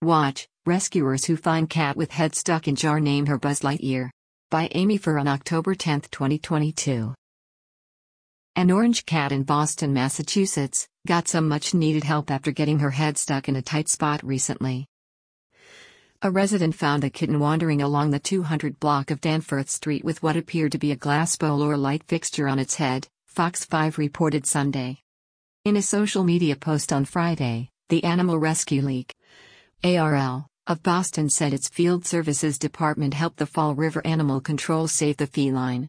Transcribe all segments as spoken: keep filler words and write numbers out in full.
Watch, Rescuers Who Find Cat with Head Stuck in Jar Name Her Buzz Lightyear. By Amy Fur on October tenth, twenty twenty-two. An orange cat in Boston, Massachusetts, got some much-needed help after getting her head stuck in a tight spot recently. A resident found a kitten wandering along the two hundred block of Danforth Street with what appeared to be a glass bowl or light fixture on its head, Fox five reported Sunday. In a social media post on Friday, the Animal Rescue League, A R L, of Boston said its Field Services Department helped the Fall River Animal Control save the feline.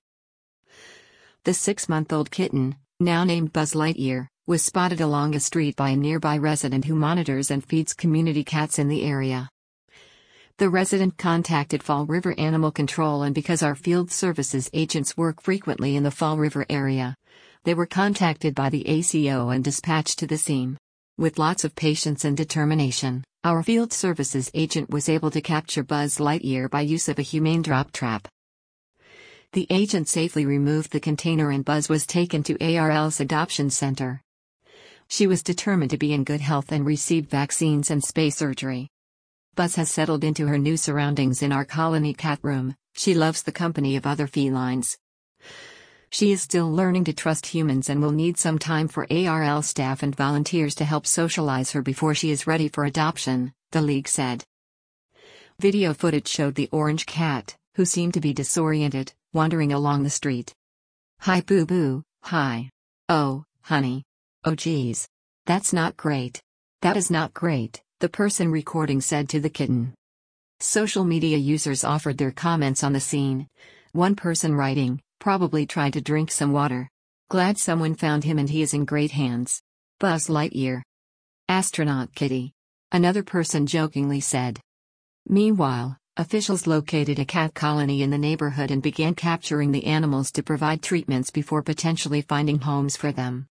The six-month-old kitten, now named Buzz Lightyear, was spotted along a street by a nearby resident who monitors and feeds community cats in the area. The resident contacted Fall River Animal Control, and because our field services agents work frequently in the Fall River area, they were contacted by the A C O and dispatched to the scene. With lots of patience and determination, our field services agent was able to capture Buzz Lightyear by use of a humane drop trap. The agent safely removed the container and Buzz was taken to A R L's adoption center. She was determined to be in good health and received vaccines and spay surgery. Buzz has settled into her new surroundings in our colony cat room. She loves the company of other felines. She is still learning to trust humans and will need some time for A R L staff and volunteers to help socialize her before she is ready for adoption, the league said. Video footage showed the orange cat, who seemed to be disoriented, wandering along the street. "Hi Boo Boo, hi. Oh, honey. Oh geez. That's not great. That is not great," the person recording said to the kitten. Social media users offered their comments on the scene. One person writing, "Probably tried to drink some water. Glad someone found him and he is in great hands. Buzz Lightyear. Astronaut kitty." Another person jokingly said. Meanwhile, officials located a cat colony in the neighborhood and began capturing the animals to provide treatments before potentially finding homes for them.